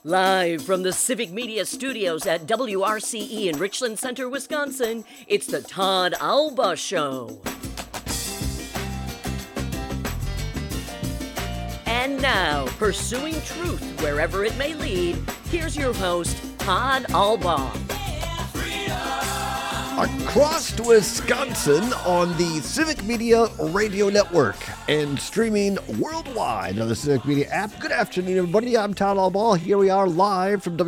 Live from the Civic Media Studios at WRCE in Richland Center, Wisconsin, it's the Todd Alba Show. And now, pursuing truth wherever it may lead, here's your host, Todd Alba. Across Wisconsin on the Civic Media Radio Network and streaming worldwide on the Civic Media app. Good afternoon, everybody. I'm Todd Alba. Here we are live from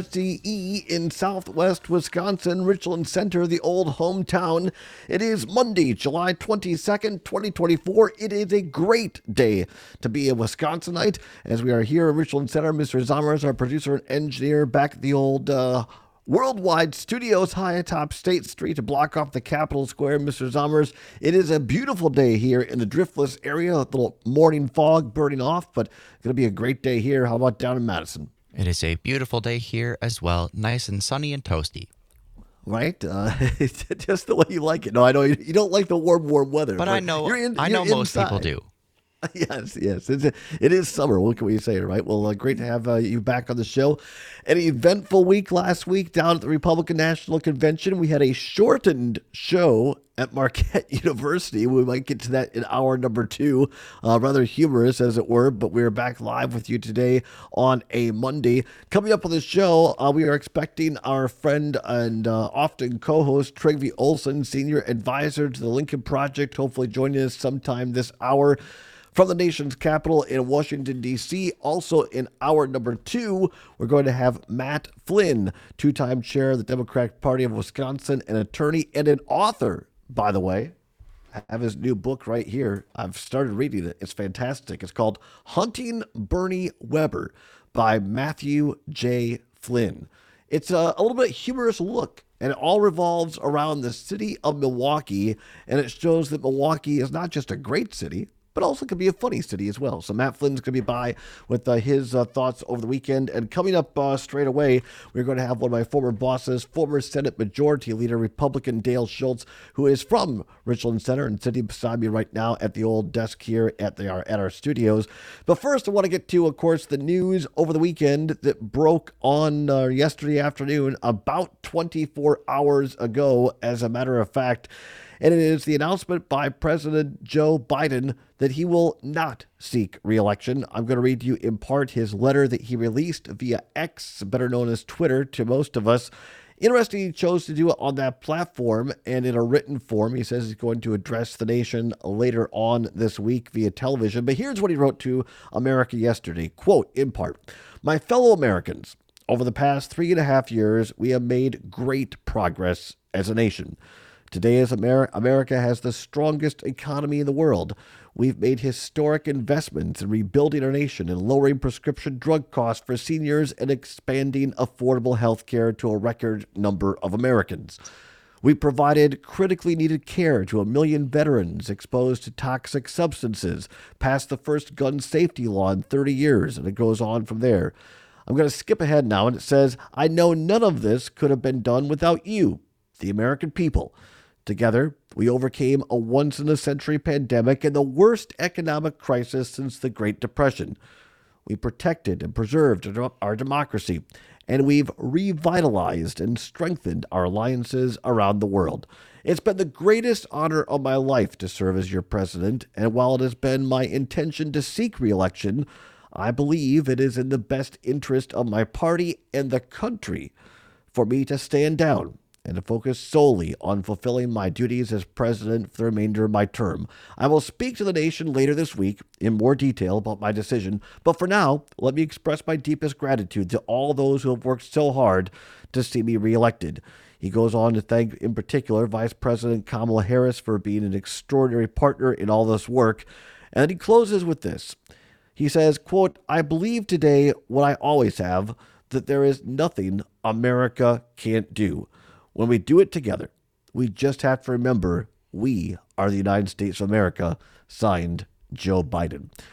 WRCE in Southwest Wisconsin, Richland Center, the old hometown. It is Monday, July 22nd, 2024. It is a great day to be a Wisconsinite as we are here in Richland Center. Mr. Zommers, our producer and engineer, back at the old Worldwide Studios high atop State Street to block off the Capitol Square. Mr. Zommers, it is a beautiful day here in the Driftless area. A little morning fog burning off, but it's going to be a great day here. How about down in Madison? It is a beautiful day here as well. Nice and sunny and toasty. Right? It's just the way you like it. No, I know you don't like the warm weather. But I know most people do. Yes. It is summer. What can we say, right? Well, great to have you back on the show. An eventful week last week down at the Republican National Convention. We had a shortened show at Marquette University. We might get to that in hour number 2. Rather humorous, as it were, but we're back live with you today on a Monday. Coming up on the show, we are expecting our friend and often co-host Trygve Olsen, Senior Advisor to the Lincoln Project, hopefully joining us sometime this hour. From the nation's capital in Washington, D.C., also in hour number 2, we're going to have Matt Flynn, two-time chair of the Democratic Party of Wisconsin, an attorney and an author, by the way. I have his new book right here. I've started reading it. It's fantastic. It's called Hunting Bernie Weber by Matthew J. Flynn. It's a little bit humorous look, and it all revolves around the city of Milwaukee, and it shows that Milwaukee is not just a great city, but also could be a funny city as well. So Matt Flynn's going to be by with his thoughts over the weekend. And coming up straight away, we're going to have one of my former bosses, former Senate Majority Leader, Republican Dale Schultz, who is from Richland Center and sitting beside me right now at the old desk here at our studios. But first, I want to get to, of course, the news over the weekend that broke on yesterday afternoon, about 24 hours ago, as a matter of fact. And it is the announcement by President Joe Biden that he will not seek re-election. I'm going to read you in part his letter that he released via X, better known as Twitter, to most of us. Interesting, he chose to do it on that platform and in a written form. He says he's going to address the nation later on this week via television. But here's what he wrote to America yesterday. Quote, in part, "My fellow Americans, over the past 3.5 years, we have made great progress as a nation. Today, as America has the strongest economy in the world, we've made historic investments in rebuilding our nation and lowering prescription drug costs for seniors and expanding affordable health care to a record number of Americans. We provided critically needed care to 1 million veterans exposed to toxic substances, passed the first gun safety law in 30 years, and it goes on from there. I'm going to skip ahead now, and it says, I know none of this could have been done without you, the American people. Together, we overcame a once-in-a-century pandemic and the worst economic crisis since the Great Depression. We protected and preserved our democracy, and we've revitalized and strengthened our alliances around the world. It's been the greatest honor of my life to serve as your president, and while it has been my intention to seek re-election, I believe it is in the best interest of my party and the country for me to stand down and to focus solely on fulfilling my duties as president for the remainder of my term. I will speak to the nation later this week in more detail about my decision, but for now, let me express my deepest gratitude to all those who have worked so hard to see me reelected." He goes on to thank, in particular, Vice President Kamala Harris for being an extraordinary partner in all this work, and then he closes with this. He says, quote, "I believe today what I always have, that there is nothing America can't do. When we do it together, we just have to remember we are the United States of America." Signed, Joe Biden.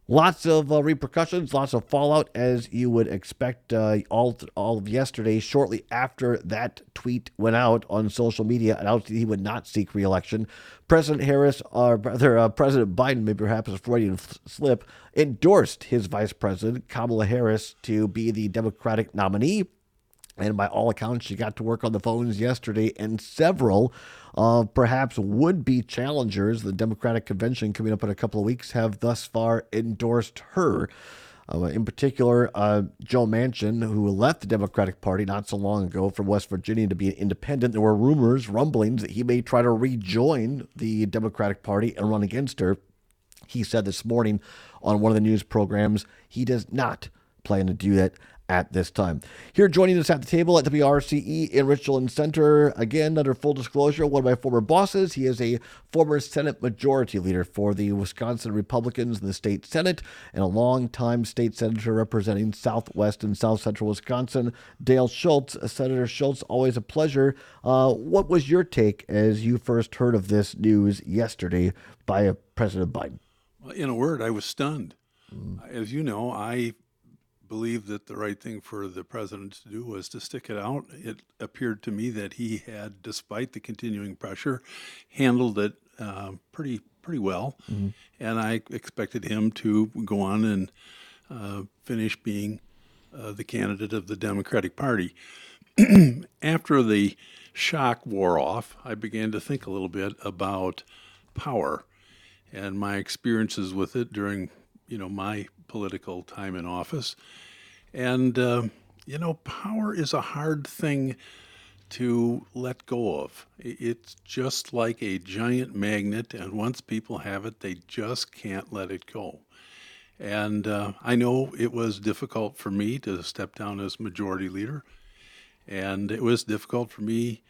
Lots of repercussions, lots of fallout, as you would expect. All of yesterday, shortly after that tweet went out on social media, announced that he would not seek re-election. President Harris, or rather President Biden, maybe perhaps a Freudian slip, endorsed his vice president, Kamala Harris, to be the Democratic nominee. And by all accounts, she got to work on the phones yesterday, and several perhaps would-be challengers, the Democratic convention coming up in a couple of weeks, have thus far endorsed her. In particular, Joe Manchin, who left the Democratic Party not so long ago from West Virginia to be an independent. There were rumblings that he may try to rejoin the Democratic Party and run against her. He said this morning on one of the news programs he does not plan to do that at this time. Here joining us at the table at WRCE in Richland Center, again, under full disclosure, one of my former bosses. He is a former Senate Majority Leader for the Wisconsin Republicans in the state Senate and a longtime state senator representing Southwest and South Central Wisconsin, Dale Schultz. Senator Schultz, always a pleasure. What was your take as you first heard of this news yesterday by President Biden? Well, in a word, I was stunned. As you know, I believed that the right thing for the president to do was to stick it out. It appeared to me that he had, despite the continuing pressure, handled it pretty well. Mm-hmm. And I expected him to go on and finish being the candidate of the Democratic Party. After the shock wore off, I began to think a little bit about power and my experiences with it during, my political time in office. And, power is a hard thing to let go of. It's just like a giant magnet, and once people have it, they just can't let it go. And I know it was difficult for me to step down as majority leader, and it was difficult for me,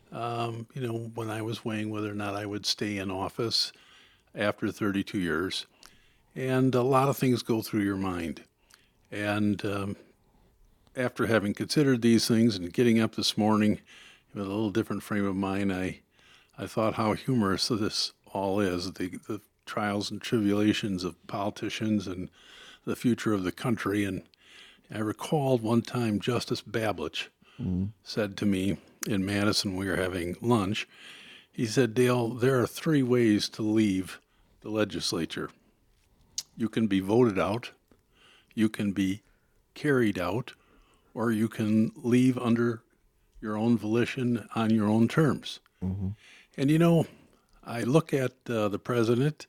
when I was weighing whether or not I would stay in office after 32 years. And a lot of things go through your mind. And after having considered these things and getting up this morning with a little different frame of mind, I thought how humorous this all is, the trials and tribulations of politicians and the future of the country. And I recalled one time Justice Bablich said to me in Madison, we were having lunch, he said, Dale, there are three ways to leave the legislature. You can be voted out, you can be carried out, or you can leave under your own volition on your own terms. Mm-hmm. And, I look at the president,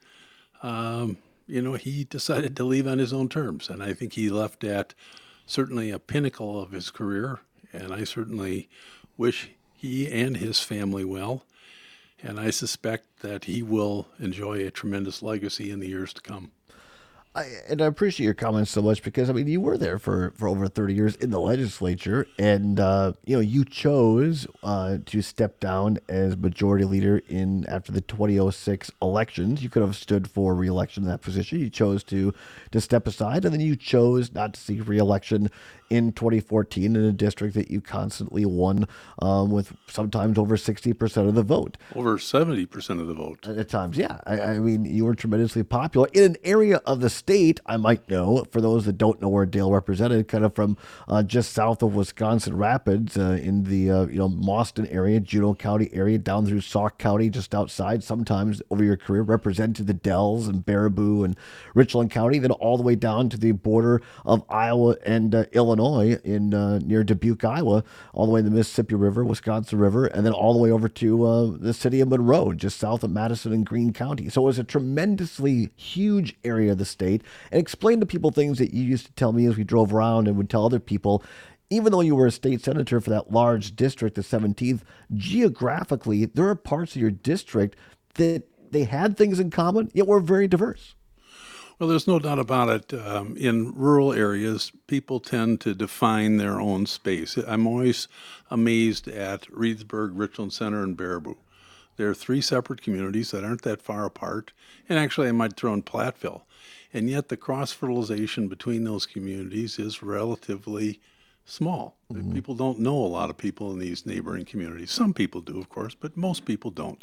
he decided to leave on his own terms. And I think he left at certainly a pinnacle of his career. And I certainly wish he and his family well. And I suspect that he will enjoy a tremendous legacy in the years to come. I appreciate your comments so much because, you were there for over 30 years in the legislature, and, you chose to step down as majority leader after the 2006 elections. You could have stood for re-election in that position. You chose to step aside, and then you chose not to seek re-election in 2014 in a district that you constantly won with sometimes over 60% of the vote. Over 70% of the vote. At times, yeah. You were tremendously popular in an area of the state, I might know, for those that don't know where Dale represented, kind of from just south of Wisconsin Rapids in the Mauston area, Juneau County area, down through Sauk County, just outside, sometimes over your career, represented the Dells and Baraboo and Richland County, then all the way down to the border of Iowa and Illinois in near Dubuque, Iowa, all the way to the Mississippi River, Wisconsin River, and then all the way over to the city of Monroe, just south of Madison and Greene County. So it was a tremendously huge area of the state. And explain to people things that you used to tell me as we drove around and would tell other people. Even though you were a state senator for that large district, the 17th, geographically, there are parts of your district that they had things in common, yet were very diverse. Well, there's no doubt about it. In rural areas, people tend to define their own space. I'm always amazed at Reedsburg, Richland Center, and Baraboo. They're three separate communities that aren't that far apart. And actually, I might throw in Platteville. And yet the cross-fertilization between those communities is relatively small. People don't know a lot of people in these neighboring communities. Some people do, of course, but most people don't.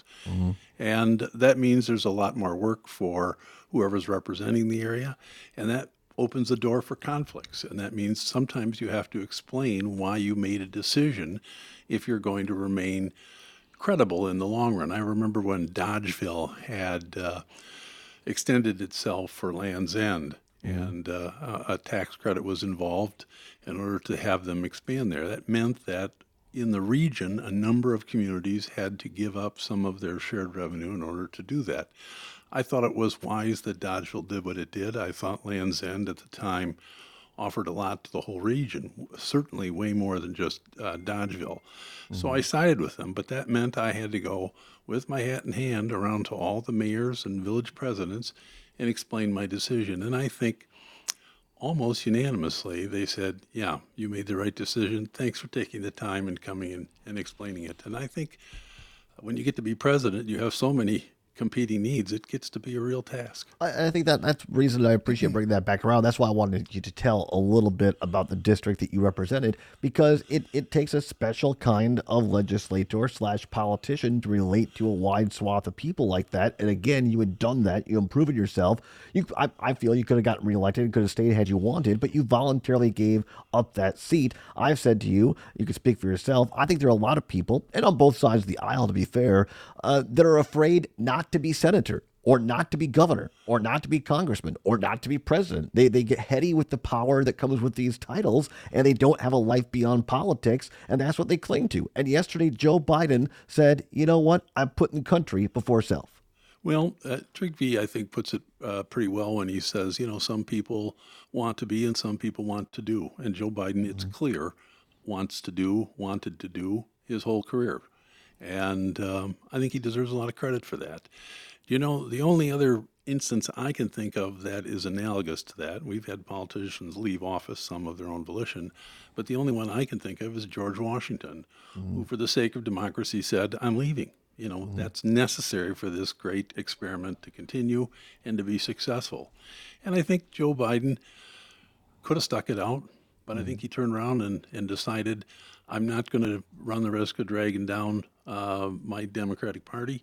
And that means there's a lot more work for whoever's representing the area, and that opens the door for conflicts. And that means sometimes you have to explain why you made a decision if you're going to remain credible in the long run. I remember when Dodgeville had extended itself for Land's End, and a tax credit was involved in order to have them expand there. That meant that in the region, a number of communities had to give up some of their shared revenue in order to do that. I thought it was wise that Dodgeville did what it did. I thought Land's End at the time offered a lot to the whole region, certainly way more than just Dodgeville. So I sided with them, but that meant I had to go with my hat in hand around to all the mayors and village presidents and explain my decision. And I think almost unanimously they said, yeah, you made the right decision. Thanks for taking the time and coming in and explaining it. And I think when you get to be president, you have so many competing needs, it gets to be a real task. I think that's the reason I appreciate bringing that back around. That's why I wanted you to tell a little bit about the district that you represented, because it takes a special kind of legislator / politician to relate to a wide swath of people like that. And again, you had done that. You improved yourself. I feel you could have gotten reelected, could have stayed had you wanted, but you voluntarily gave up that seat. I've said to you, you can speak for yourself, I think there are a lot of people, and on both sides of the aisle, to be fair, that are afraid not to be senator, or not to be governor, or not to be congressman, or not to be president. They get heady with the power that comes with these titles, and they don't have a life beyond politics, and that's what they cling to. And yesterday, Joe Biden said, you know what, I'm putting country before self. Well, Trygve, I think, puts it pretty well when he says, some people want to be and some people want to do. And Joe Biden, it's clear, wanted to do his whole career. And I think he deserves a lot of credit for that. The only other instance I can think of that is analogous to that, we've had politicians leave office, some of their own volition, but the only one I can think of is George Washington, who, for the sake of democracy, said, I'm leaving. That's necessary for this great experiment to continue and to be successful. And I think Joe Biden could have stuck it out, but I think he turned around and decided, I'm not going to run the risk of dragging down my Democratic Party.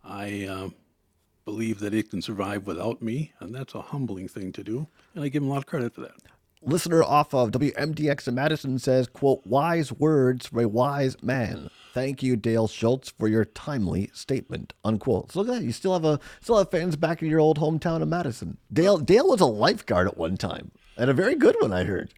I believe that it can survive without me, and that's a humbling thing to do, and I give him a lot of credit for that. Listener off of WMDX in Madison says, quote, wise words from a wise man. Thank you, Dale Schultz, for your timely statement, unquote. So look at that. You still have fans back in your old hometown of Madison. Dale was a lifeguard at one time. And a very good one, I heard.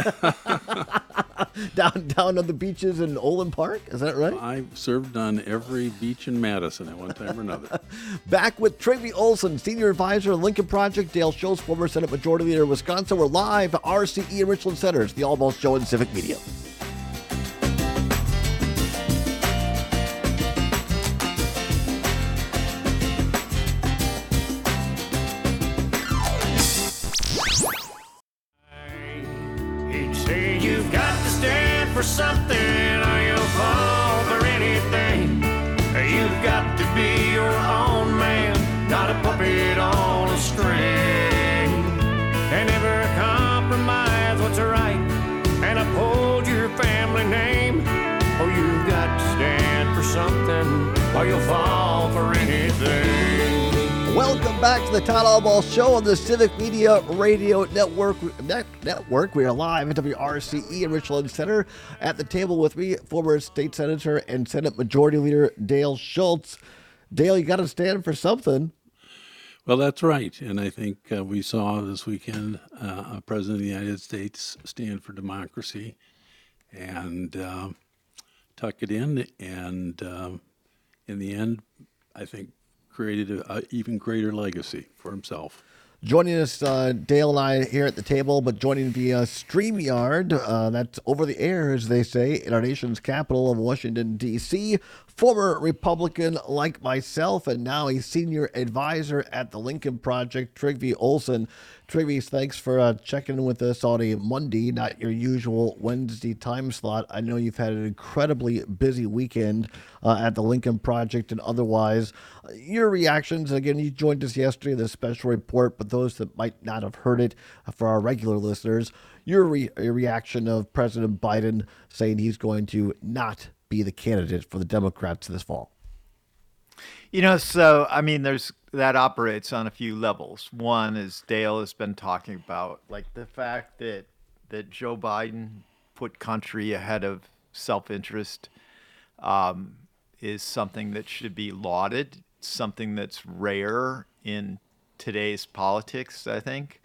down on the beaches in Olin Park, is that right? I served on every beach in Madison at one time or another. Back with Trygve Olson, Senior Advisor of Lincoln Project, Dale Schultz, former Senate Majority Leader of Wisconsin. We're live at RCE in Richland Center. It's the Almost Show in Civic Media. For something or you'll fall for anything. You've got to be your own man, not a puppet on a string. And never compromise what's right and uphold your family name. Oh, you've got to stand for something or you'll fall for anything. Welcome back to the Todd Albaugh Show on the Civic Media Radio Network. We are live at WRCE in Richland Center. At the table with me, former state senator and Senate Majority Leader Dale Schultz. Dale, you got to stand for something. Well, that's right. And I think we saw this weekend a president of the United States stand for democracy and tuck it in. And in the end, I think, created an even greater legacy for himself. Joining us, Dale and I here at the table, but joining via StreamYard, that's over the air, as they say, in our nation's capital of Washington, D.C., former Republican like myself, and now a senior advisor at the Lincoln Project, Trygve Olson. Travis, thanks for checking in with us on a Monday, not your usual Wednesday time slot. I know you've had an incredibly busy weekend at the Lincoln Project and otherwise. Your reactions, again, you joined us yesterday in the special report, but those that might not have heard it, for our regular listeners, your reaction of President Biden saying he's going to not be the candidate for the Democrats this fall. So, I mean, that operates on a few levels. One is Dale has been talking about, like the fact that Joe Biden put country ahead of self-interest is something that should be lauded, something that's rare in today's politics, I think.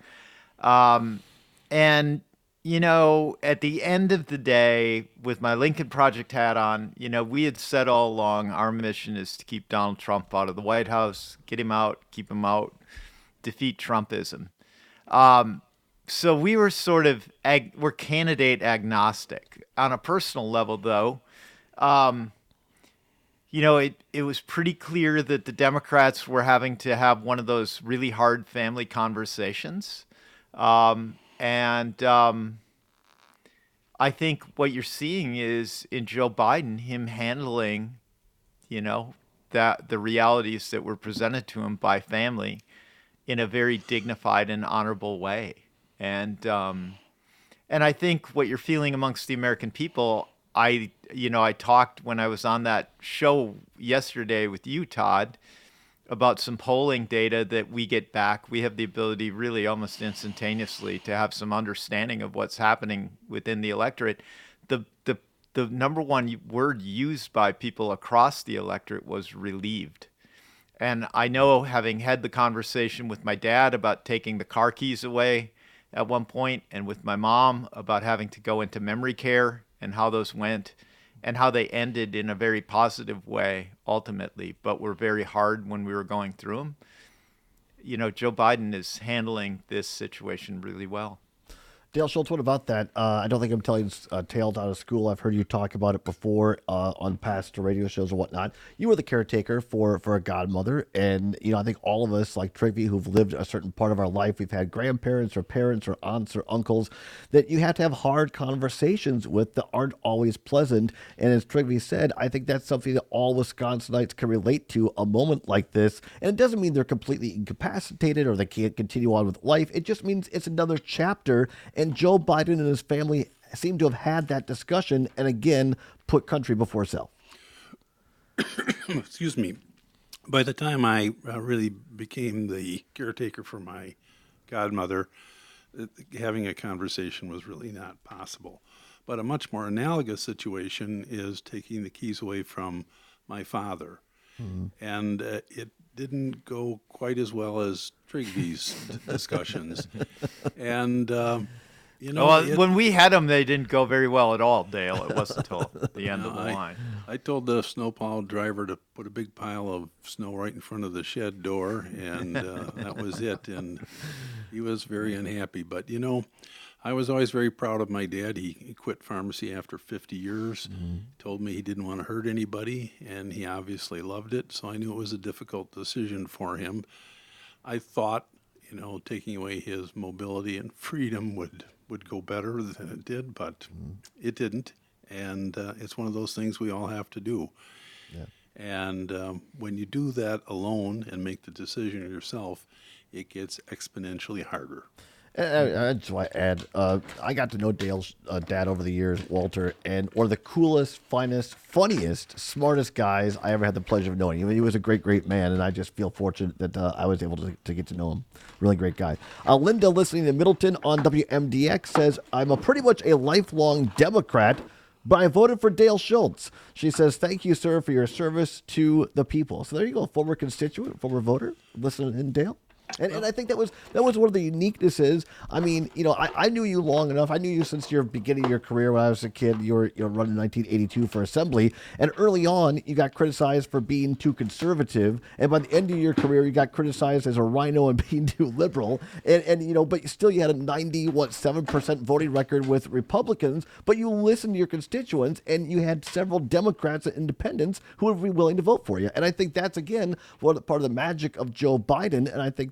And at the end of the day, with my Lincoln Project hat on, we had said all along our mission is to keep Donald Trump out of the White House, get him out, keep him out, defeat Trumpism. So we were sort of, we're candidate agnostic. On a personal level, though, it was pretty clear that the Democrats were having to have one of those really hard family conversations. I think what you're seeing is in Joe Biden, him handling, that the realities that were presented to him by family in a very dignified and honorable way. And I think what you're feeling amongst the American people, I talked when I was on that show yesterday with you, Todd, about some polling data that we get back. We have the ability really almost instantaneously to have some understanding of what's happening within the electorate. The number one word used by people across the electorate was relieved. And I know, having had the conversation with my dad about taking the car keys away at one point, and with my mom about having to go into memory care and how those went, and how they ended in a very positive way ultimately, but were very hard when we were going through them. Joe Biden is handling this situation really well. Dale Schultz, what about that? I don't think I'm telling tales out of school. I've heard you talk about it before on past radio shows or whatnot. You were the caretaker for a godmother, and I think all of us, like Trigby, who've lived a certain part of our life, we've had grandparents or parents or aunts or uncles that you have to have hard conversations with that aren't always pleasant. And as Trigby said, I think that's something that all Wisconsinites can relate to a moment like this. And it doesn't mean they're completely incapacitated or they can't continue on with life. It just means it's another chapter. And Joe Biden and his family seem to have had that discussion and again put country before self. Excuse me. By the time I really became the caretaker for my godmother, having a conversation was really not possible. But a much more analogous situation is taking the keys away from my father. Mm-hmm. And it didn't go quite as well as Trigby's discussions. And when we had them, they didn't go very well at all, Dale. It wasn't until the end of the line. I told the snowplow driver to put a big pile of snow right in front of the shed door, and that was it. And he was very unhappy. But, I was always very proud of my dad. He quit pharmacy after 50 years, told me he didn't want to hurt anybody, and he obviously loved it. So I knew it was a difficult decision for him. I thought, taking away his mobility and freedom would go better than it did, but it didn't. And it's one of those things we all have to do. Yeah. And when you do that alone and make the decision yourself, it gets exponentially harder. I just want to add, I got to know Dale's dad over the years, Walter, and one of the coolest, finest, funniest, smartest guys I ever had the pleasure of knowing. He was a great, great man, and I just feel fortunate that I was able to get to know him. Really great guy. Linda, listening to Middleton on WMDX, says, I'm pretty much a lifelong Democrat, but I voted for Dale Schultz. She says, thank you, sir, for your service to the people. So there you go, former constituent, former voter, listening in, Dale. And I think that was one of the uniquenesses. I mean, I knew you long enough. I knew you since your beginning of your career when I was a kid. You were running in 1982 for Assembly. And early on, you got criticized for being too conservative. And by the end of your career, you got criticized as a rhino and being too liberal. But still you had a 7% voting record with Republicans. But you listened to your constituents, and you had several Democrats and independents who would be willing to vote for you. And I think that's, again, part of the magic of Joe Biden. And I think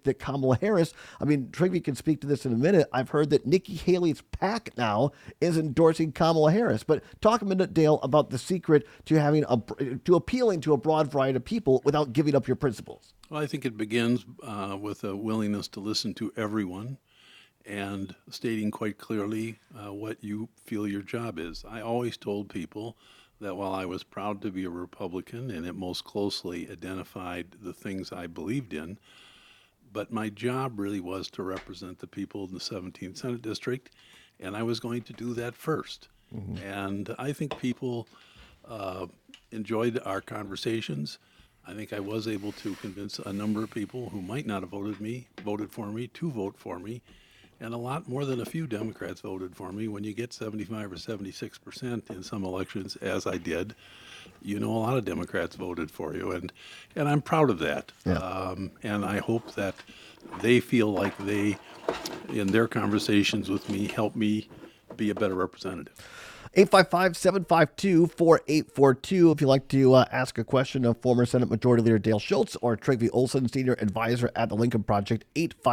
think that Kamala Harris, I mean, Trygve can speak to this in a minute. I've heard that Nikki Haley's PAC now is endorsing Kamala Harris. But talk a minute, Dale, about the secret to having to appealing to a broad variety of people without giving up your principles. Well, I think it begins with a willingness to listen to everyone and stating quite clearly what you feel your job is. I always told people that while I was proud to be a Republican and it most closely identified the things I believed in, but my job really was to represent the people in the 17th Senate District, and I was going to do that first. And I think people enjoyed our conversations. I think I was able to convince a number of people who might not have voted for me to vote for me. And a lot more than a few Democrats voted for me. When you get 75 or 76% in some elections, as I did, a lot of Democrats voted for you. And I'm proud of that. Yeah. And I hope that they feel like they, in their conversations with me, help me be a better representative. 855-752-4842 if you'd like to ask a question of former Senate Majority Leader Dale Schultz or Trygve Olson, Senior Advisor at the Lincoln Project.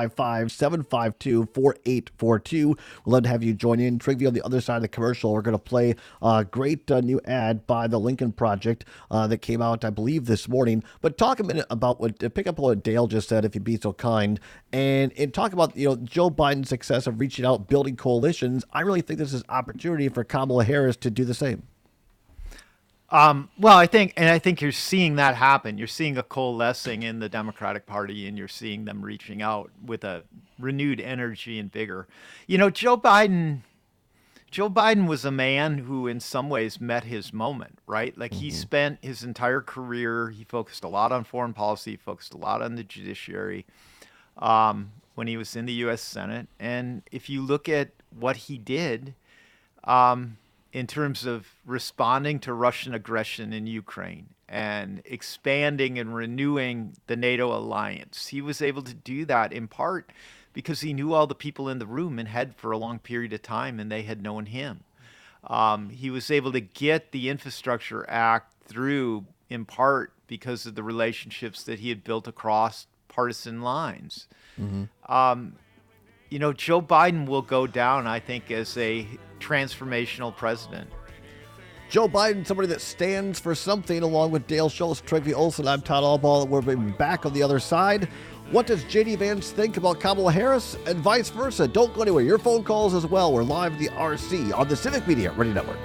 855-752-4842. We'd love to have you join in. Trygve, on the other side of the commercial, we're going to play a great new ad by the Lincoln Project that came out, I believe, this morning. But talk a minute about pick up on what Dale just said, if you'd be so kind, and talk about Joe Biden's success of reaching out, building coalitions. I really think this is an opportunity for Kamala Harris to do the same. Well, I think you're seeing that happen. You're seeing a coalescing in the Democratic Party, and you're seeing them reaching out with a renewed energy and vigor. Joe Biden was a man who in some ways met his moment, right? Like he spent his entire career, he focused a lot on foreign policy, he focused a lot on the judiciary when he was in the U.S. Senate. And if you look at what he did, in terms of responding to Russian aggression in Ukraine and expanding and renewing the NATO alliance, he was able to do that in part because he knew all the people in the room and had for a long period of time, and they had known him. He was able to get the Infrastructure Act through in part because of the relationships that he had built across partisan lines. Joe Biden will go down, I think, as a transformational president. Joe Biden, somebody that stands for something, along with Dale Schultz, Trygve Olson. I'm Todd Albaugh. We'll be back on the other side. What does J.D. Vance think about Kamala Harris and vice versa? Don't go anywhere. Your phone calls as well. We're live at the RC on the Civic Media Radio Network.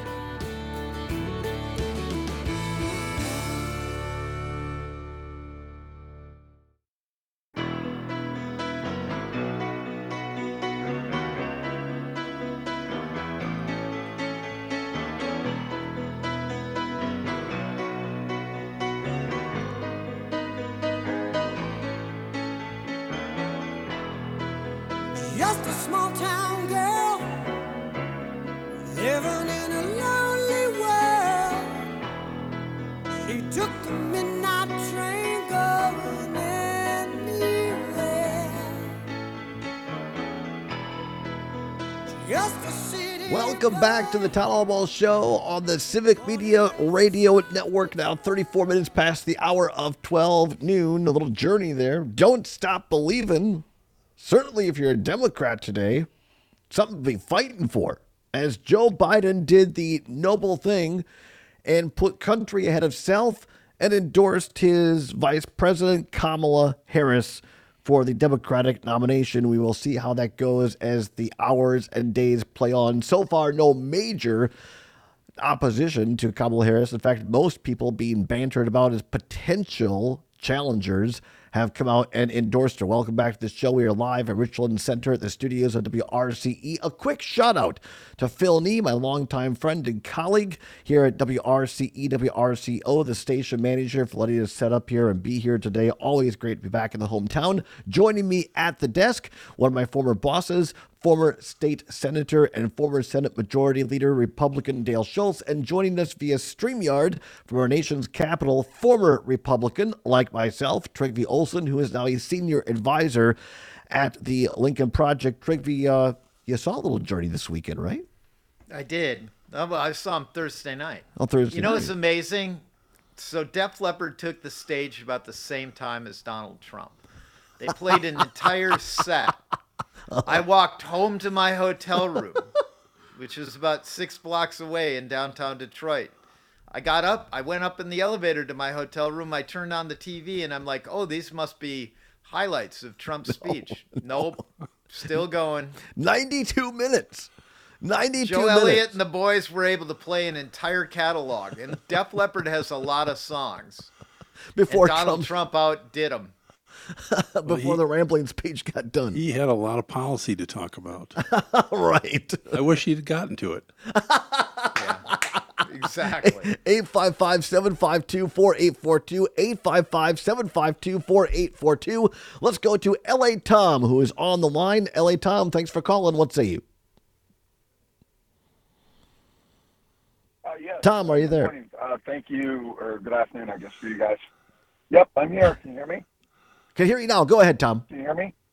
Just a small town girl living in a lonely world. She took the midnight train going anywhere. Just a city. Welcome back to the Todd Albaugh Show on the Civic Media Radio Network. Now 34 minutes past the hour of 12 noon. A little journey there. Don't stop believing. Certainly, if you're a Democrat today, something to be fighting for. As Joe Biden did the noble thing and put country ahead of self and endorsed his Vice President Kamala Harris for the Democratic nomination. We will see how that goes as the hours and days play on. So far, no major opposition to Kamala Harris. In fact, most people being bantered about as potential challengers have come out and endorsed her. Welcome back to the show. We are live at Richland Center at the studios of WRCE. A quick shout out to Phil Nee, my longtime friend and colleague here at WRCE, WRCO, the station manager, for letting us set up here and be here today. Always great to be back in the hometown. Joining me at the desk, one of my former bosses, former state senator and former Senate Majority Leader, Republican Dale Schultz, and joining us via StreamYard from our nation's capital, former Republican, like myself, Trygve Olson, who is now a senior advisor at the Lincoln Project. Trygve, you saw a little journey this weekend, right? I did. I saw him Thursday night. On Thursday night. It's amazing. So Def Leppard took the stage about the same time as Donald Trump. They played an entire set. I walked home to my hotel room, which is about 6 blocks away in downtown Detroit. I got up. I went up in the elevator to my hotel room. I turned on the TV, and I'm like, oh, these must be highlights of Trump's speech. Nope. Still going. 92 minutes. 92 Joe minutes. Elliott and the boys were able to play an entire catalog. And Def Leppard has a lot of songs. Before and Donald Trump outdid them. Before the rambling speech got done. He had a lot of policy to talk about. Right. I wish he'd gotten to it. Exactly. 855-752-4842. 855-752-4842. Let's go to L.A. Tom, who is on the line. L.A. Tom, thanks for calling. What say you? Yes. Tom, are you there? Good morning. Thank you, or good afternoon, I guess, for you guys. Yep, I'm here. Can you hear me? Can hear you now. Go ahead, Tom. Can you hear me?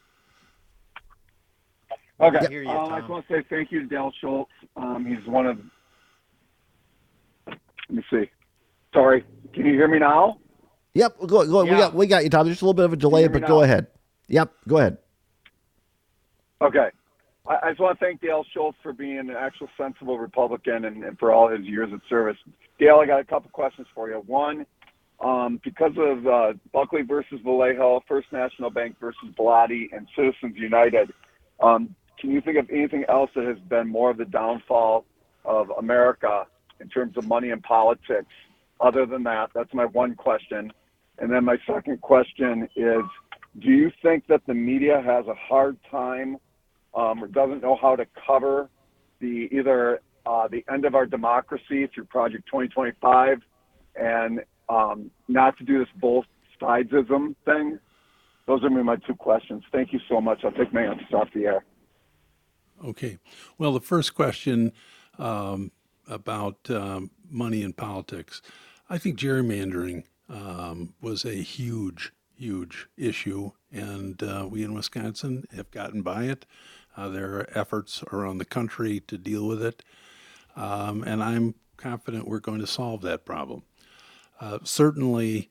Okay. I hear you, Tom. I just want to say thank you to Dale Schultz. He's one of... Let me see. Sorry. Can you hear me now? Yep, go. Yeah. We got you, Tom. There's a little bit of a delay, Hear me but go now? ahead. Yep, go ahead. Okay. I just want to thank Dale Schultz for being an actual sensible Republican and for all his years of service. Dale, I got a couple questions for you. One, because of Buckley versus Vallejo, First National Bank versus Bilotti, and Citizens United, can you think of anything else that has been more of the downfall of America in terms of money and politics? Other than that, that's my one question. And then my second question is, do you think that the media has a hard time or doesn't know how to cover either the end of our democracy through Project 2025 and not to do this both sidesism thing? Those are my two questions. Thank you so much. I'll take my answers off the air. Okay. Well, the first question about money in politics, I think gerrymandering was a huge issue, and we in Wisconsin have gotten by it. There are efforts around the country to deal with it, and I'm confident we're going to solve that problem. Certainly,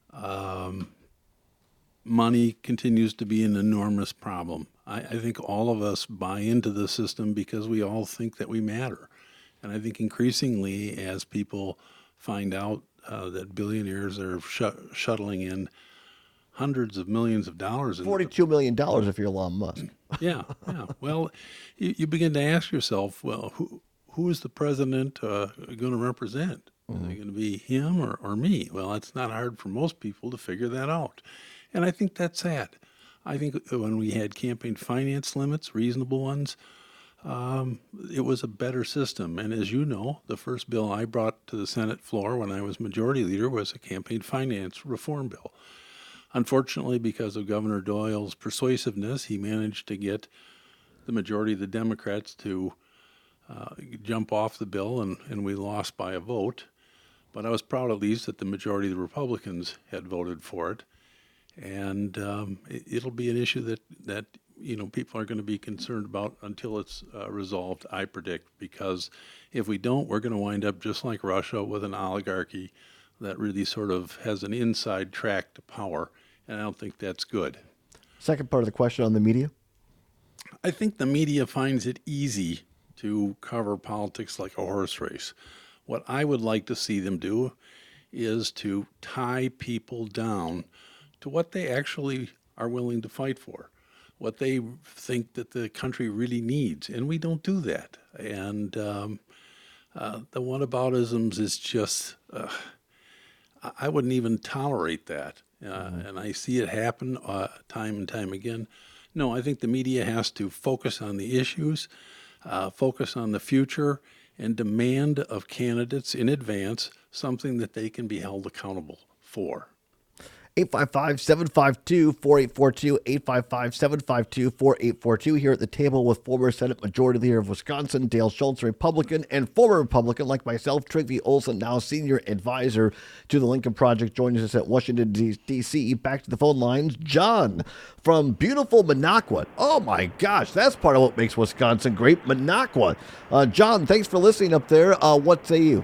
money continues to be an enormous problem. I think all of us buy into the system because we all think that we matter. And I think increasingly, as people find out that billionaires are shuttling in hundreds of millions of dollars. $42 million if you're Elon Musk. Yeah. Well, you begin to ask yourself, well, who is the president going to represent? Are they going to be him or me? Well, it's not hard for most people to figure that out. And I think that's sad. I think when we had campaign finance limits, reasonable ones, it was a better system. And as you know, the first bill I brought to the Senate floor when I was majority leader was a campaign finance reform bill. Unfortunately, because of Governor Doyle's persuasiveness, he managed to get the majority of the Democrats to jump off the bill, and we lost by a vote. But I was proud at least that the majority of the Republicans had voted for it. And it'll be an issue that people are going to be concerned about until it's resolved, I predict, because if we don't, we're going to wind up just like Russia with an oligarchy that really sort of has an inside track to power, and I don't think that's good. Second part of the question on the media. I think the media finds it easy to cover politics like a horse race. What I would like to see them do is to tie people down to what they actually are willing to fight for, what they think that the country really needs, and we don't do that. And the whataboutisms is just, I wouldn't even tolerate that. And I see it happen time and time again. No, I think the media has to focus on the issues, focus on the future, and demand of candidates in advance something that they can be held accountable for. 855-752-4842, 855-752-4842. Here at the table with former Senate Majority Leader of Wisconsin, Dale Schultz, Republican, and former Republican like myself, Trygve Olsen, now Senior Advisor to the Lincoln Project, joining us at Washington, D.C. Back to the phone lines, John from beautiful Minocqua. Oh my gosh, that's part of what makes Wisconsin great, Minocqua. John, thanks for listening up there. What say you?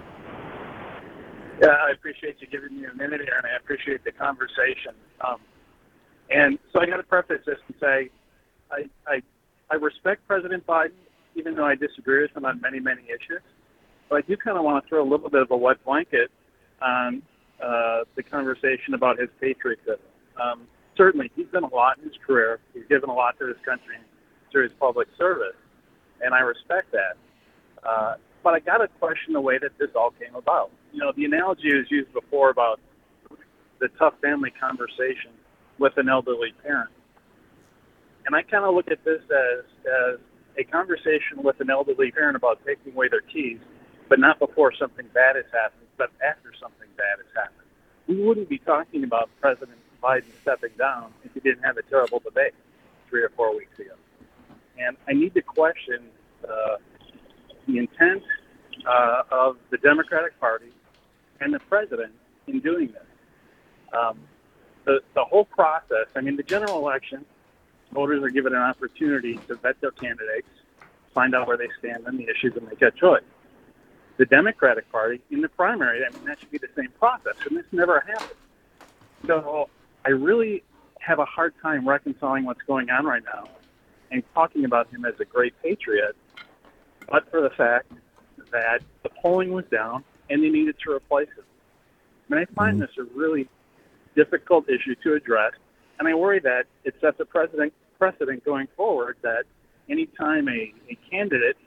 Yeah, I appreciate you giving me a minute here, and I appreciate the conversation. And so I got to preface this and say, I respect President Biden, even though I disagree with him on many, many issues. But I do kind of want to throw a little bit of a wet blanket on the conversation about his patriotism. Certainly, he's done a lot in his career. He's given a lot to this country through his public service, and I respect that. But I got to question the way that this all came about. You know, the analogy was used before about the tough family conversation with an elderly parent. And I kind of look at this as a conversation with an elderly parent about taking away their keys, but not before something bad has happened, but after something bad has happened. We wouldn't be talking about President Biden stepping down if he didn't have a terrible debate 3 or 4 weeks ago. And I need to question the intent of the Democratic Party and the president in doing this. The whole process, I mean, the general election, voters are given an opportunity to vet their candidates, find out where they stand on the issues, and make a choice. The Democratic Party, in the primary, I mean, that should be the same process, and this never happened. So I really have a hard time reconciling what's going on right now and talking about him as a great patriot, but for the fact that the polling was down and they needed to replace him. I mean, I find this a really difficult issue to address, and I worry that it sets a precedent going forward that anytime a candidate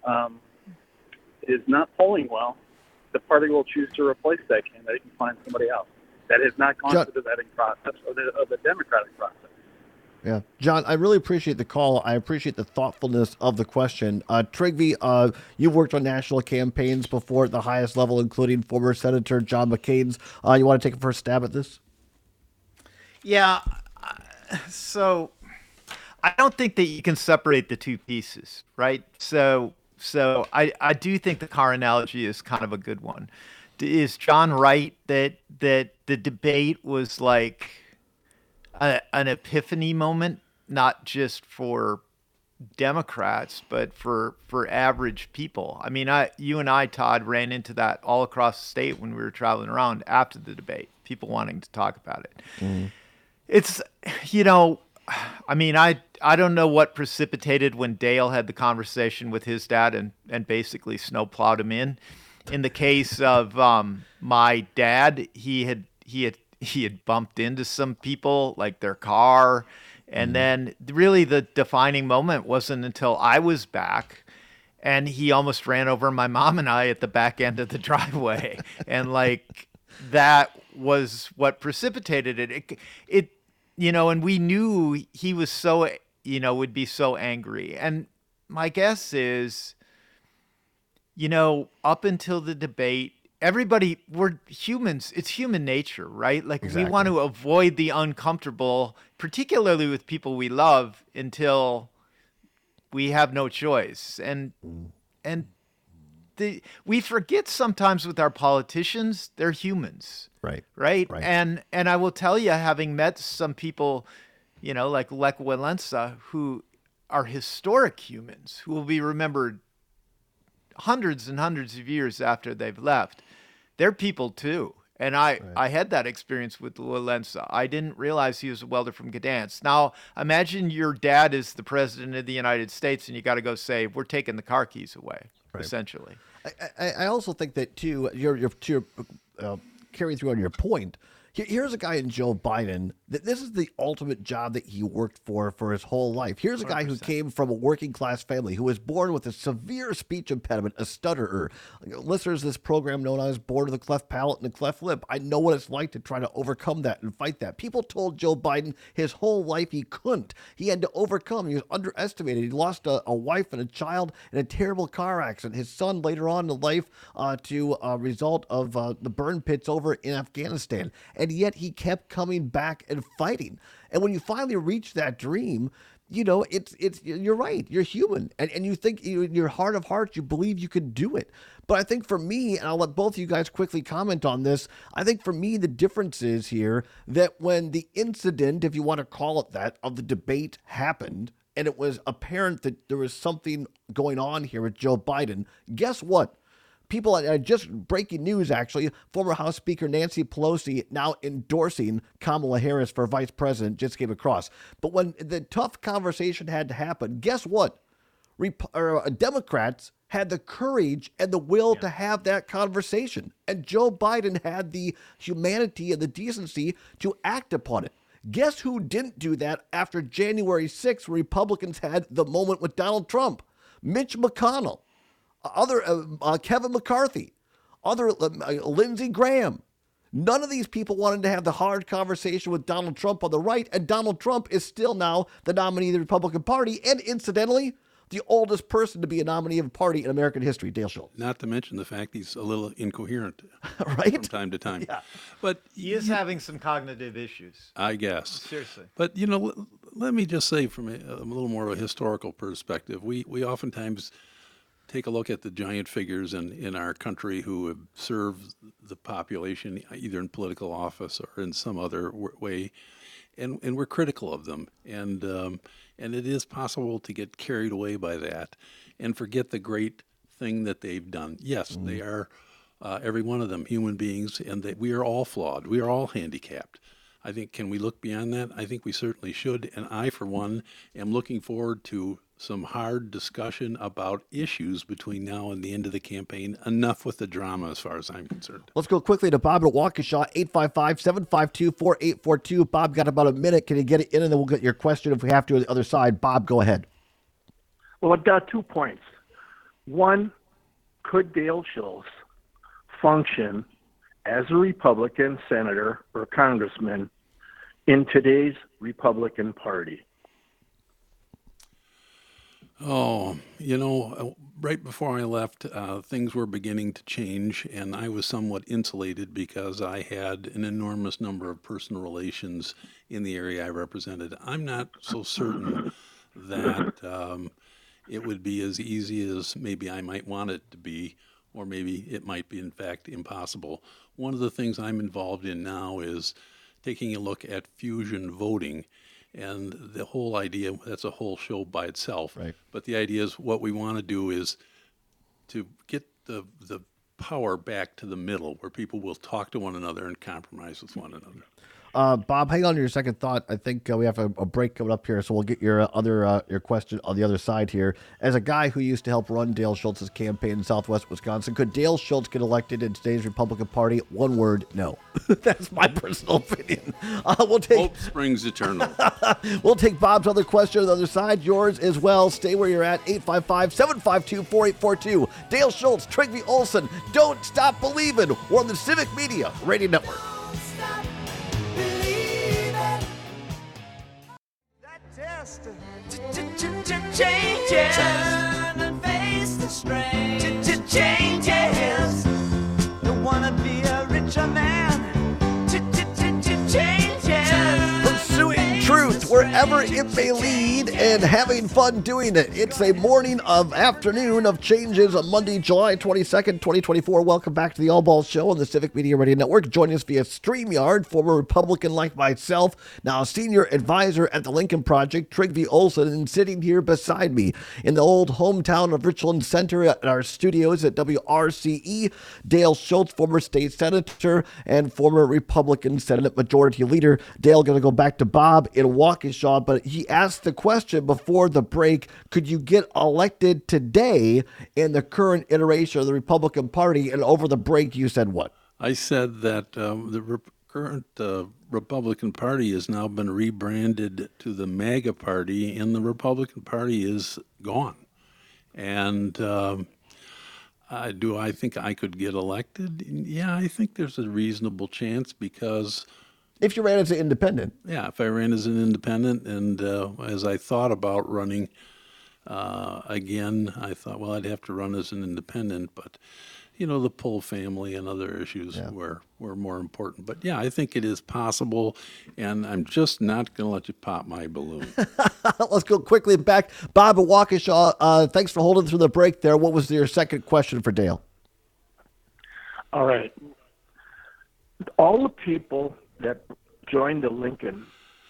is not polling well, the party will choose to replace that candidate and find somebody else that has not gone through the vetting process or the democratic process. Yeah. John, I really appreciate the call. I appreciate the thoughtfulness of the question. Trygve, you've worked on national campaigns before at the highest level, including former Senator John McCain's. You want to take a first stab at this? Yeah. So I don't think that you can separate the two pieces, right? So I do think the car analogy is kind of a good one. Is John right that the debate was like an epiphany moment, not just for Democrats, but for average people? I mean, you and I, Todd, ran into that all across the state when we were traveling around after the debate, people wanting to talk about it. Mm. It's, I mean, I don't know what precipitated when Dale had the conversation with his dad and basically snowplowed him in. In the case of my dad, he had bumped into some people, like their car. And then really the defining moment wasn't until I was back and he almost ran over my mom and I at the back end of the driveway. And like, that was what precipitated it. It and we knew he was so, would be so angry. And my guess is, up until the debate, we're humans. It's human nature, right? Like exactly. We want to avoid the uncomfortable, particularly with people we love, until we have no choice. And we forget sometimes with our politicians, they're humans. Right. And I will tell you, having met some people, like Lech Walesa, who are historic humans, who will be remembered hundreds and hundreds of years after they've left, they're people too. And I had that experience with Walesa. I didn't realize he was a welder from Gdansk. Now, imagine your dad is the president of the United States and you got to go say, we're taking the car keys away, essentially. I also think that, too, you're carrying through on your point. Here's a guy in Joe Biden that this is the ultimate job that he worked for his whole life. Here's a guy 100%. Who came from a working class family, who was born with a severe speech impediment, a stutterer. Listeners to this program know I was born with a cleft palate and a cleft lip. I know what it's like to try to overcome that and fight that. People told Joe Biden his whole life he couldn't. He had to overcome. He was underestimated. He lost a wife and a child in a terrible car accident. His son later on in life to a result of the burn pits over in Afghanistan. And yet he kept coming back and fighting. And when you finally reach that dream, it's you're right. You're human. And you think in your heart of hearts, you believe you could do it. But I think for me, and I'll let both of you guys quickly comment on this, I think for me, the difference is here that when the incident, if you want to call it that, of the debate happened, and it was apparent that there was something going on here with Joe Biden, guess what? people, just breaking news, actually, former House Speaker Nancy Pelosi now endorsing Kamala Harris for vice president, just came across. But when the tough conversation had to happen, guess what? Democrats had the courage and the will to have that conversation. And Joe Biden had the humanity and the decency to act upon it. Guess who didn't do that after January 6th, where Republicans had the moment with Donald Trump? Mitch McConnell, Kevin McCarthy, Lindsey Graham. None of these people wanted to have the hard conversation with Donald Trump on the right, and Donald Trump is still now the nominee of the Republican Party, and incidentally, the oldest person to be a nominee of a party in American history, Dale Schultz. Not to mention the fact he's a little incoherent right? from time to time. Yeah. But he is having some cognitive issues. I guess. Seriously. But, let me just say from a little more of a historical perspective, we oftentimes take a look at the giant figures in our country who have served the population either in political office or in some other way, and we're critical of them. And it is possible to get carried away by that and forget the great thing that they've done. Yes, they are, every one of them, human beings, and we are all flawed. We are all handicapped. I think, can we look beyond that? I think we certainly should. And I, for one, am looking forward to some hard discussion about issues between now and the end of the campaign. Enough with the drama as far as I'm concerned. Let's go quickly to Bob at Waukesha, 855-752-4842. Bob, got about a minute. Can you get it in, and then we'll get your question if we have to on the other side. Bob, go ahead. Well, I've got 2 points. One, could Dale Schultz function as a Republican senator or congressman in today's Republican Party? Oh, right before I left, things were beginning to change, and I was somewhat insulated because I had an enormous number of personal relations in the area I represented. I'm not so certain that it would be as easy as maybe I might want it to be, or maybe it might be, in fact, impossible. One of the things I'm involved in now is taking a look at fusion voting. And the whole idea, that's a whole show by itself. Right. But the idea is what we want to do is to get the power back to the middle where people will talk to one another and compromise with one another. Bob, hang on to your second thought. I think we have a break coming up here, so we'll get your your question on the other side here. As a guy who used to help run Dale Schultz's campaign in Southwest Wisconsin, could Dale Schultz get elected in today's Republican Party? One word, no. That's my personal opinion. We'll take Hope springs eternal. We'll take Bob's other question on the other side, yours as well. Stay where you're at, 855-752-4842. Dale Schultz, Trygve Olsen, Don't Stop Believing. We're on the Civic Media Radio Network. Changes. Turn and face the strain. Changes. Don't wanna be a richer man. Changes. Pursuing truth wherever it may lead and having fun doing it. It's a morning of afternoon of changes on Monday, July 22nd, 2024. Welcome back to the All Balls Show on the Civic Media Radio Network. Joining us via StreamYard, former Republican like myself, now senior advisor at the Lincoln Project, Trygve Olsen, and sitting here beside me in the old hometown of Richland Center at our studios at WRCE, Dale Schultz, former state senator and former Republican Senate Majority Leader. Dale, going to go back to Bob in Waukesha, but he asked the question before the break, could you get elected today in the current iteration of the Republican Party? And over the break, you said what? I said that the current Republican Party has now been rebranded to the MAGA Party, and the Republican Party is gone. And do I think I could get elected? Yeah, I think there's a reasonable chance because... If you ran as an independent. Yeah, if I ran as an independent, and as I thought about running again, I thought, well, I'd have to run as an independent, but, the Pull family and other issues were more important. But, yeah, I think it is possible, and I'm just not going to let you pop my balloon. Let's go quickly back. Bob at Waukesha, thanks for holding through the break there. What was your second question for Dale? All right. All the people that joined the Lincoln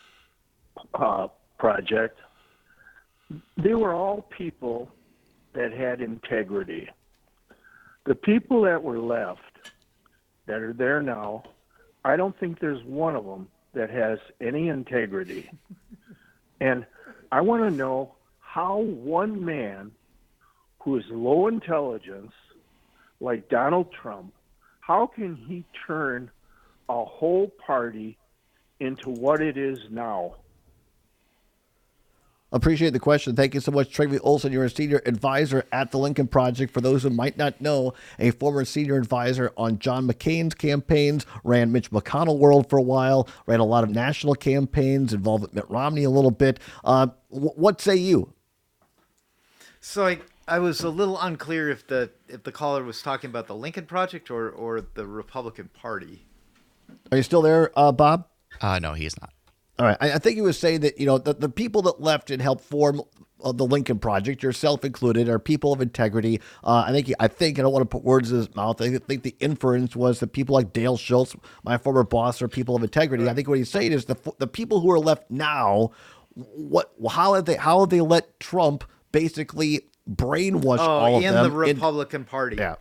Project, they were all people that had integrity. The people that were left, that are there now, I don't think there's one of them that has any integrity. And I want to know how one man who is low intelligence, like Donald Trump, how can he turn a whole party into what it is now? Appreciate the question. Thank you so much, Tracy Olson. You're a senior advisor at the Lincoln Project. For those who might not know, a former senior advisor on John McCain's campaigns, ran Mitch McConnell world for a while, ran a lot of national campaigns, involved with Mitt Romney a little bit. What say you? So I was a little unclear if the caller was talking about the Lincoln Project or the Republican Party. Are you still there, Bob? No, he is not. All right. I think he was saying that, the people that left and helped form the Lincoln Project, yourself included, are people of integrity. I think I don't want to put words in his mouth. I think the inference was that people like Dale Schultz, my former boss, are people of integrity. I think what he's saying is the people who are left now, how have they let Trump basically brainwash all of them in the Republican Party? Yeah.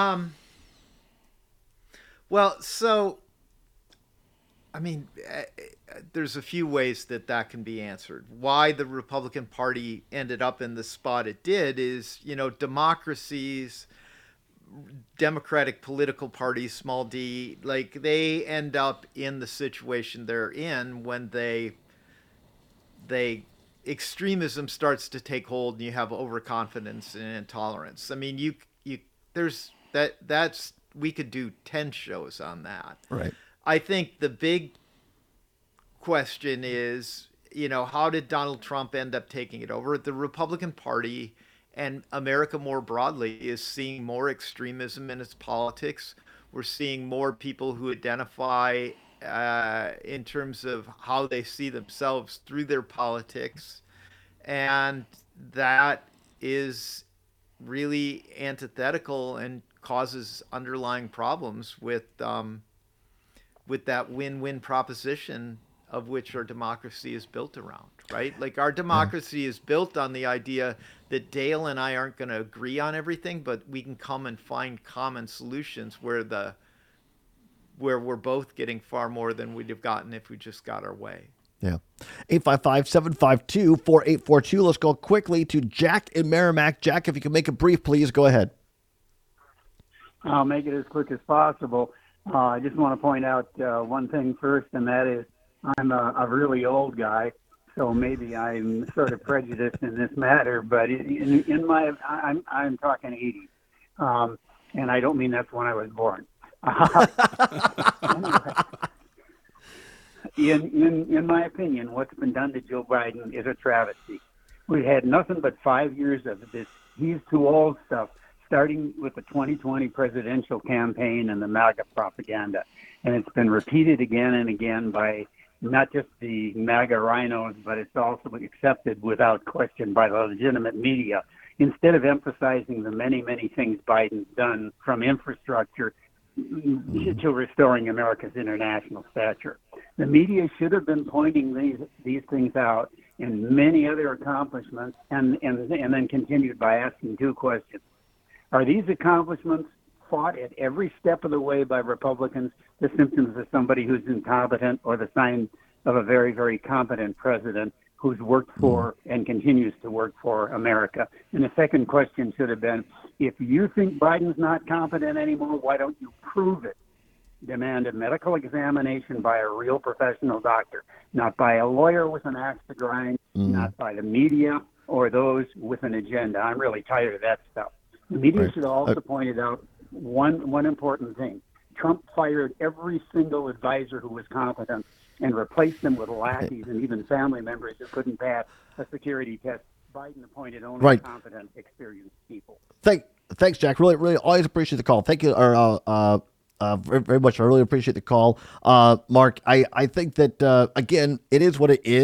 Well, so I mean, there's a few ways that can be answered. Why the Republican Party ended up in the spot it did is, democracies, democratic political parties, small d, like they end up in the situation they're in when they extremism starts to take hold and you have overconfidence and intolerance. I mean, we could do 10 shows on that. Right. I think the big question is, how did Donald Trump end up taking it over? The Republican Party and America more broadly is seeing more extremism in its politics. We're seeing more people who identify in terms of how they see themselves through their politics. And that is really antithetical and causes underlying problems with that win-win proposition of which our democracy is built around, right? Like our democracy is built on the idea that Dale and I aren't going to agree on everything, but we can come and find common solutions where we're both getting far more than we'd have gotten if we just got our way. Yeah. 855-752-4842. Let's go quickly to Jack in Merrimack. Jack, if you can make it brief, please go ahead. I'll make it as quick as possible. I just want to point out one thing first, and that is I'm a really old guy, so maybe I'm sort of prejudiced in this matter. But I'm talking 80s, and I don't mean that's when I was born. In my opinion, what's been done to Joe Biden is a travesty. We had nothing but 5 years of this "he's too old" stuff, starting with the 2020 presidential campaign and the MAGA propaganda. And it's been repeated again and again by not just the MAGA rhinos, but it's also accepted without question by the legitimate media. Instead of emphasizing the many, many things Biden's done, from infrastructure to restoring America's international stature, the media should have been pointing these things out and many other accomplishments, and then continued by asking two questions. Are these accomplishments fought at every step of the way by Republicans the symptoms of somebody who's incompetent, or the sign of a very, very competent president who's worked for and continues to work for America? And the second question should have been, if you think Biden's not competent anymore, why don't you prove it? Demand a medical examination by a real professional doctor, not by a lawyer with an axe to grind, not by the media or those with an agenda. I'm really tired of that stuff. The media should also point out one important thing. Trump fired every single advisor who was competent and replaced them with lackeys and even family members who couldn't pass a security test. Biden appointed only competent, experienced people. Thanks, Jack. Really, really always appreciate the call. Thank you very, very much. I really appreciate the call. Mark, I think that, again, it is what it is,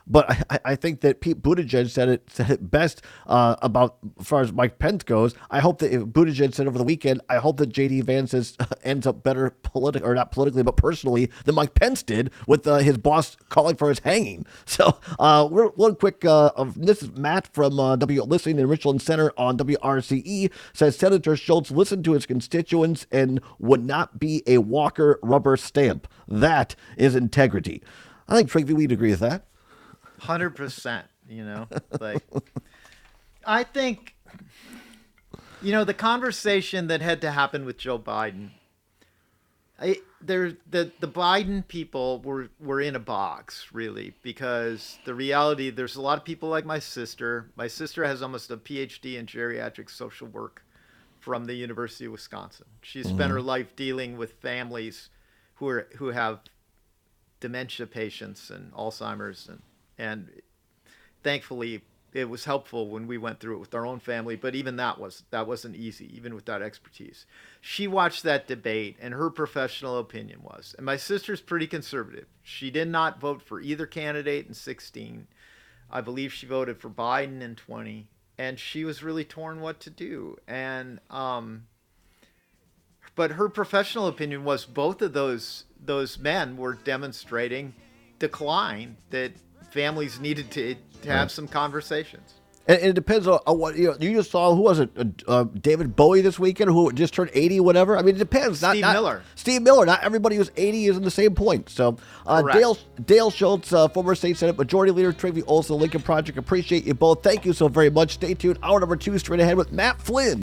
But I think that Pete Buttigieg said it best about as far as Mike Pence goes. I hope that if Buttigieg said over the weekend, I hope that J.D. Vance ends up better or not politically, but personally than Mike Pence did with his boss calling for his hanging. So we're one quick. This is Matt from listening in Richland Center on WRCE says Senator Schultz listened to his constituents and would not be a Walker rubber stamp. That is integrity. I think Trigby, we'd agree with that. 100%, like, I think, the conversation that had to happen with Joe Biden, the Biden people were in a box, really, because the reality, there's a lot of people like my sister. My sister has almost a PhD in geriatric social work from the University of Wisconsin. She spent her life dealing with families who have dementia patients and Alzheimer's, and thankfully it was helpful when we went through it with our own family, but even that wasn't easy, even with that expertise. She watched that debate, and her professional opinion was, and my sister's pretty conservative. She did not vote for either candidate in 2016. I believe she voted for Biden in 2020, and she was really torn what to do. And but her professional opinion was both of those men were demonstrating decline, that families needed to have some conversations. And it depends on what you just saw. Who was it? David Bowie this weekend, who just turned 80, whatever. I mean, it depends. Steve Miller. Not everybody who's 80 is in the same point. So, Dale Schultz, former state Senate Majority Leader, Trigby Olson, Lincoln Project. Appreciate you both. Thank you so very much. Stay tuned. Hour number 2 straight ahead with Matt Flynn.